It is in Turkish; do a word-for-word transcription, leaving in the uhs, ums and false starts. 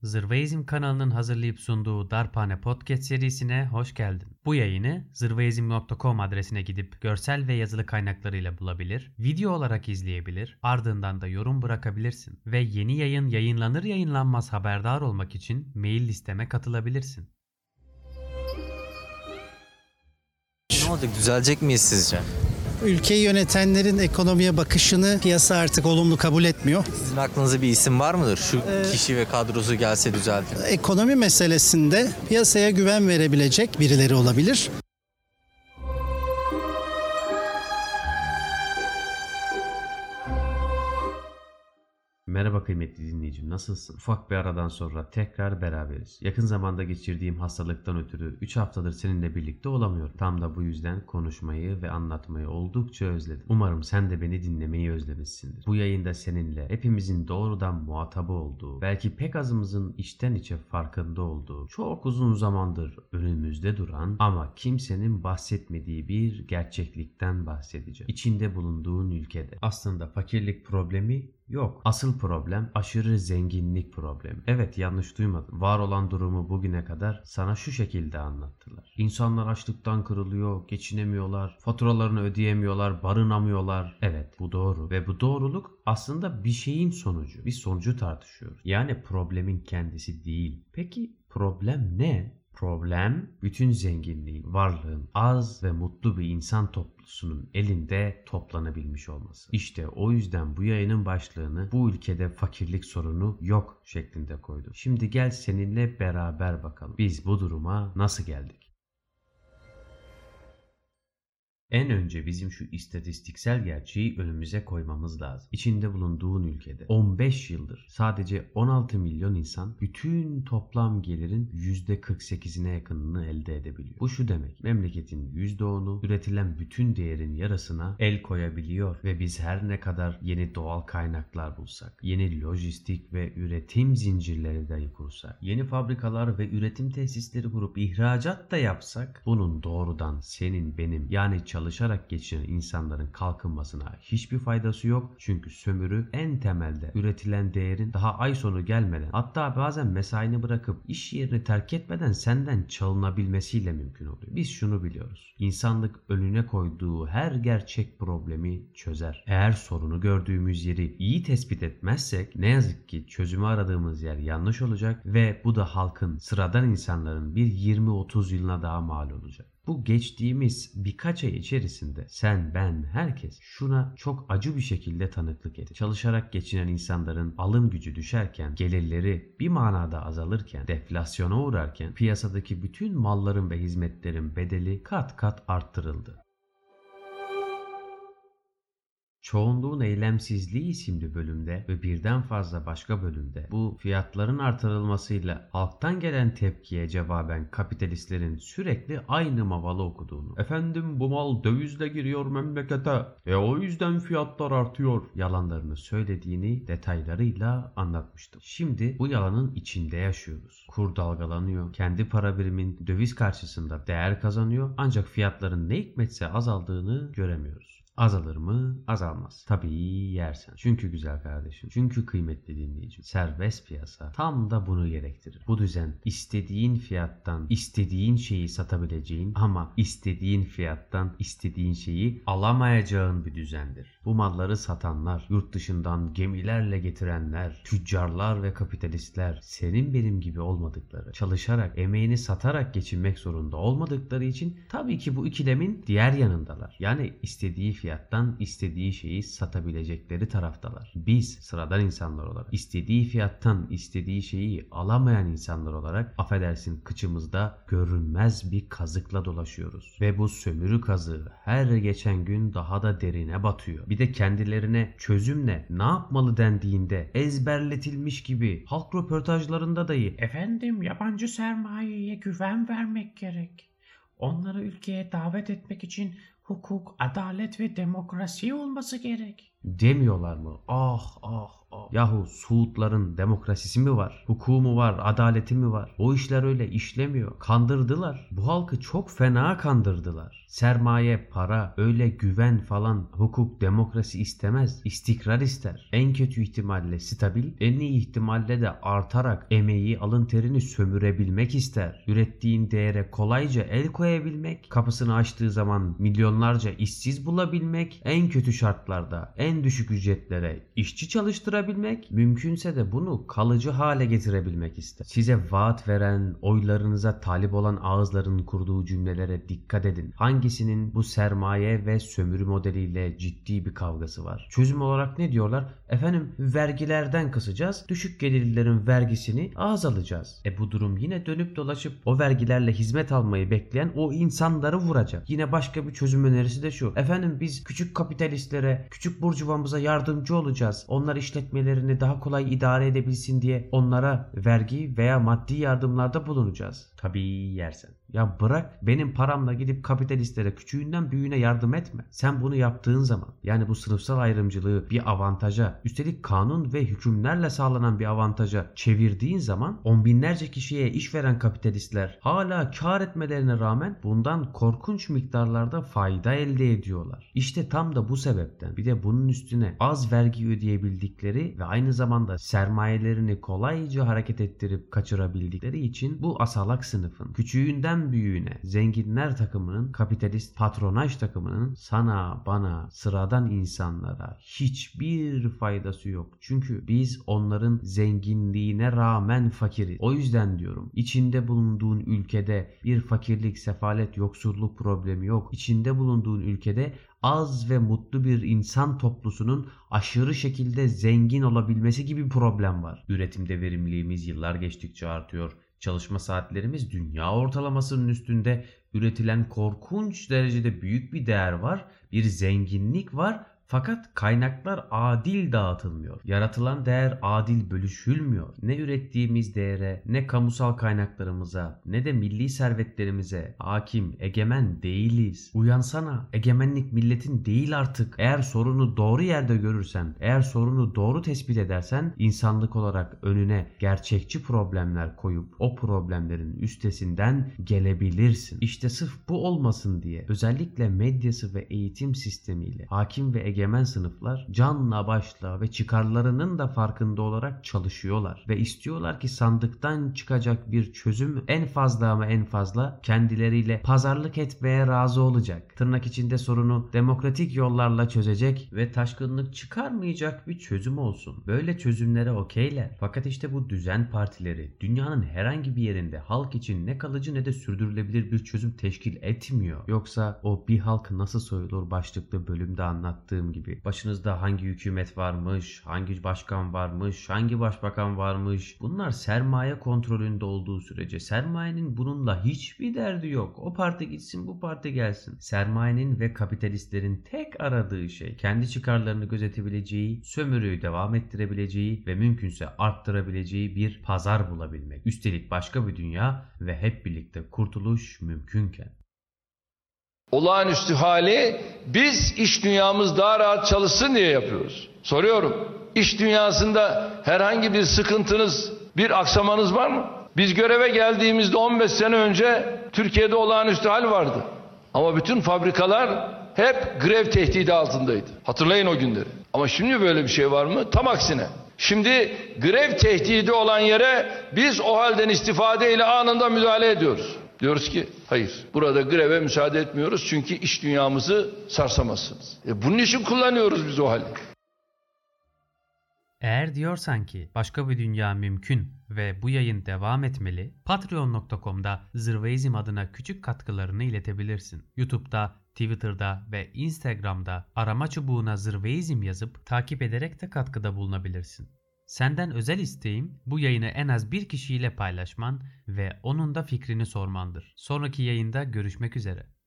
Zırvaizm kanalının hazırlayıp sunduğu Darphane Podcast serisine hoş geldin. Bu yayını zırvaizm nokta com adresine gidip görsel ve yazılı kaynaklarıyla bulabilir, video olarak izleyebilir, ardından da yorum bırakabilirsin. Ve yeni yayın yayınlanır yayınlanmaz haberdar olmak için mail listeme katılabilirsin. Ne olacak? Düzelecek miyiz sizce? Ülkeyi yönetenlerin ekonomiye bakışını piyasa artık olumlu kabul etmiyor. Sizin aklınızda bir isim var mıdır? Şu ee, kişi ve kadrosu gelse düzeltir. Ekonomi meselesinde piyasaya güven verebilecek birileri olabilir. Merhaba kıymetli dinleyicim, nasılsın? Ufak bir aradan sonra tekrar beraberiz. Yakın zamanda geçirdiğim hastalıktan ötürü üç haftadır seninle birlikte olamıyorum. Tam da bu yüzden konuşmayı ve anlatmayı oldukça özledim. Umarım sen de beni dinlemeyi özlemişsindir. Bu yayında seninle hepimizin doğrudan muhatabı olduğu, belki pek azımızın içten içe farkında olduğu, çok uzun zamandır önümüzde duran ama kimsenin bahsetmediği bir gerçeklikten bahsedeceğim. İçinde bulunduğun ülkede aslında fakirlik problemi yok. Asıl problem aşırı zenginlik problemi. Evet, yanlış duymadın. Var olan durumu bugüne kadar sana şu şekilde anlattılar. İnsanlar açlıktan kırılıyor, geçinemiyorlar, faturalarını ödeyemiyorlar, barınamıyorlar. Evet, bu doğru ve bu doğruluk aslında bir şeyin sonucu. Bir sonucu tartışıyoruz. Yani problemin kendisi değil. Peki problem ne? Problem, bütün zenginliğin, varlığın az ve mutlu bir insan topluluğunun elinde toplanabilmiş olması. İşte o yüzden bu yayının başlığını bu ülkede fakirlik sorunu yok şeklinde koydum. Şimdi gel seninle beraber bakalım. Biz bu duruma nasıl geldik? En önce bizim şu istatistiksel gerçeği önümüze koymamız lazım. İçinde bulunduğun ülkede on beş yıldır sadece on altı milyon insan bütün toplam gelirin yüzde kırk sekizine yakınını elde edebiliyor. Bu şu demek: memleketin yüzde onu üretilen bütün değerin yarısına el koyabiliyor ve biz her ne kadar yeni doğal kaynaklar bulsak, yeni lojistik ve üretim zincirleri de kursak, yeni fabrikalar ve üretim tesisleri kurup ihracat da yapsak, bunun doğrudan senin, benim yani çalışan çalışarak geçinen insanların kalkınmasına hiçbir faydası yok. Çünkü sömürü en temelde üretilen değerin daha ay sonu gelmeden, hatta bazen mesaini bırakıp iş yerini terk etmeden senden çalınabilmesiyle mümkün oluyor. Biz şunu biliyoruz: İnsanlık önüne koyduğu her gerçek problemi çözer. Eğer sorunu gördüğümüz yeri iyi tespit etmezsek ne yazık ki çözümü aradığımız yer yanlış olacak ve bu da halkın, sıradan insanların bir yirmi otuz yılına daha mal olacak. Bu geçtiğimiz birkaç ay içerisinde sen, ben, herkes şuna çok acı bir şekilde tanıklık etti. Çalışarak geçinen insanların alım gücü düşerken, gelirleri bir manada azalırken, deflasyona uğrarken piyasadaki bütün malların ve hizmetlerin bedeli kat kat arttırıldı. Çoğunluğun Eylemsizliği isimli bölümde ve birden fazla başka bölümde bu fiyatların artırılmasıyla halktan gelen tepkiye cevaben kapitalistlerin sürekli aynı mavalı okuduğunu, efendim bu mal dövizle giriyor memlekete, e o yüzden fiyatlar artıyor yalanlarını söylediğini detaylarıyla anlatmıştım. Şimdi bu yalanın içinde yaşıyoruz. Kur dalgalanıyor, kendi para birimin döviz karşısında değer kazanıyor, ancak fiyatların ne hikmetse azaldığını göremiyoruz. Azalır mı? Azalmaz. Tabii yersen. Çünkü güzel kardeşim, çünkü kıymetli dinleyicim, serbest piyasa tam da bunu gerektirir. Bu düzen istediğin fiyattan istediğin şeyi satabileceğin ama istediğin fiyattan istediğin şeyi alamayacağın bir düzendir. Bu malları satanlar, yurt dışından gemilerle getirenler, tüccarlar ve kapitalistler senin benim gibi olmadıkları, çalışarak, emeğini satarak geçinmek zorunda olmadıkları için tabii ki bu ikilemin diğer yanındalar. Yani istediği fiyattan istediği şeyi satabilecekleri taraftalar. Biz sıradan insanlar olarak istediği fiyattan istediği şeyi alamayan insanlar olarak, affedersin, kıçımızda görünmez bir kazıkla dolaşıyoruz. Ve bu sömürü kazığı her geçen gün daha da derine batıyor. Bir de kendilerine çözüm ne, ne yapmalı dendiğinde ezberletilmiş gibi halk röportajlarında dahi efendim yabancı sermayeye güven vermek gerek, onları ülkeye davet etmek için hukuk, adalet ve demokrasi olması gerek. demiyorlar mı? Ah ah ah. Yahu Suudların demokrasisi mi var? Hukuku mu var? Adaleti mi var? O işler öyle işlemiyor. Kandırdılar. Bu halkı çok fena kandırdılar. Sermaye, para, öyle güven falan, hukuk, demokrasi istemez. İstikrar ister. En kötü ihtimalle stabil, en iyi ihtimalle de artarak emeği, alın terini sömürebilmek ister. Ürettiğin değere kolayca el koyabilmek, kapısını açtığı zaman milyonlarca işsiz bulabilmek, en kötü şartlarda en düşük ücretlere işçi çalıştırabilmek, mümkünse de bunu kalıcı hale getirebilmek ister. Size vaat veren, oylarınıza talip olan ağızların kurduğu cümlelere dikkat edin. Hangisinin bu sermaye ve sömürü modeliyle ciddi bir kavgası var? Çözüm olarak ne diyorlar? Efendim vergilerden kısacağız, düşük gelirlilerin vergisini az alacağız. E bu durum yine dönüp dolaşıp o vergilerle hizmet almayı bekleyen o insanları vuracak. Yine başka bir çözüm önerisi de şu. Efendim biz küçük kapitalistlere, küçük burjuvamıza yardımcı olacağız. Onlar işletmelerini daha kolay idare edebilsin diye onlara vergi veya maddi yardımlarda bulunacağız. Tabii yersen. Ya bırak, benim paramla gidip kapitalistlere küçüğünden büyüğüne yardım etme. Sen bunu yaptığın zaman, yani bu sınıfsal ayrımcılığı bir avantaja, üstelik kanun ve hükümlerle sağlanan bir avantaja çevirdiğin zaman on binlerce kişiye iş veren kapitalistler hala kar etmelerine rağmen bundan korkunç miktarlarda fayda elde ediyorlar. İşte tam da bu sebepten, bir de bunun üstüne az vergi ödeyebildikleri ve aynı zamanda sermayelerini kolayca hareket ettirip kaçırabildikleri için bu asalak sınıfın küçüğünden büyüğüne, zenginler takımının, kapitalist patronaj takımının sana, bana, sıradan insanlara hiçbir faydası yok. Çünkü biz onların zenginliğine rağmen fakiriz. O yüzden diyorum, içinde bulunduğun ülkede bir fakirlik, sefalet, yoksulluk problemi yok. İçinde bulunduğun ülkede az ve mutlu bir insan toplusunun aşırı şekilde zengin olabilmesi gibi bir problem var. Üretimde verimliliğimiz yıllar geçtikçe artıyor. Çalışma saatlerimiz dünya ortalamasının üstünde, üretilen korkunç derecede büyük bir değer var, bir zenginlik var. Fakat kaynaklar adil dağıtılmıyor. Yaratılan değer adil bölüşülmüyor. Ne ürettiğimiz değere, ne kamusal kaynaklarımıza, ne de milli servetlerimize hakim, egemen değiliz. Uyansana, egemenlik milletin değil artık. Eğer sorunu doğru yerde görürsen, eğer sorunu doğru tespit edersen, insanlık olarak önüne gerçekçi problemler koyup o problemlerin üstesinden gelebilirsin. İşte sırf bu olmasın diye özellikle medyası ve eğitim sistemiyle hakim ve egemen egemen sınıflar canla başla ve çıkarlarının da farkında olarak çalışıyorlar ve istiyorlar ki sandıktan çıkacak bir çözüm en fazla ama en fazla kendileriyle pazarlık etmeye razı olacak. Tırnak içinde sorunu demokratik yollarla çözecek ve taşkınlık çıkarmayacak bir çözüm olsun. Böyle çözümlere okeyler. Fakat işte bu düzen partileri dünyanın herhangi bir yerinde halk için ne kalıcı ne de sürdürülebilir bir çözüm teşkil etmiyor. Yoksa o bir halk nasıl soyulur başlıklı bölümde anlattığım gibi başınızda hangi hükümet varmış, hangi başkan varmış, hangi başbakan varmış, bunlar sermaye kontrolünde olduğu sürece sermayenin bununla hiçbir derdi yok. O parti gitsin, bu parti gelsin. Sermayenin ve kapitalistlerin tek aradığı şey kendi çıkarlarını gözetebileceği, sömürüyü devam ettirebileceği ve mümkünse arttırabileceği bir pazar bulabilmek. Üstelik başka bir dünya ve hep birlikte kurtuluş mümkünken. Olağanüstü hali biz iş dünyamız daha rahat çalışsın diye yapıyoruz. Soruyorum, iş dünyasında herhangi bir sıkıntınız, bir aksamanız var mı? Biz göreve geldiğimizde on beş sene önce Türkiye'de olağanüstü hal vardı. Ama bütün fabrikalar hep grev tehdidi altındaydı. Hatırlayın o günleri. Ama şimdi böyle bir şey var mı? Tam aksine. Şimdi grev tehdidi olan yere biz o halden istifadeyle anında müdahale ediyoruz. Diyoruz ki hayır, burada greve müsaade etmiyoruz çünkü iş dünyamızı sarsamazsınız. E bunun için kullanıyoruz biz o hali. Eğer diyorsan ki başka bir dünya mümkün ve bu yayın devam etmeli, patreon nokta com'da Zırvaizm adına küçük katkılarını iletebilirsin. YouTube'da, Twitter'da ve Instagram'da arama çubuğuna Zırvaizm yazıp takip ederek de katkıda bulunabilirsin. Senden özel isteğim bu yayını en az bir kişiyle paylaşman ve onun da fikrini sormandır. Sonraki yayında görüşmek üzere.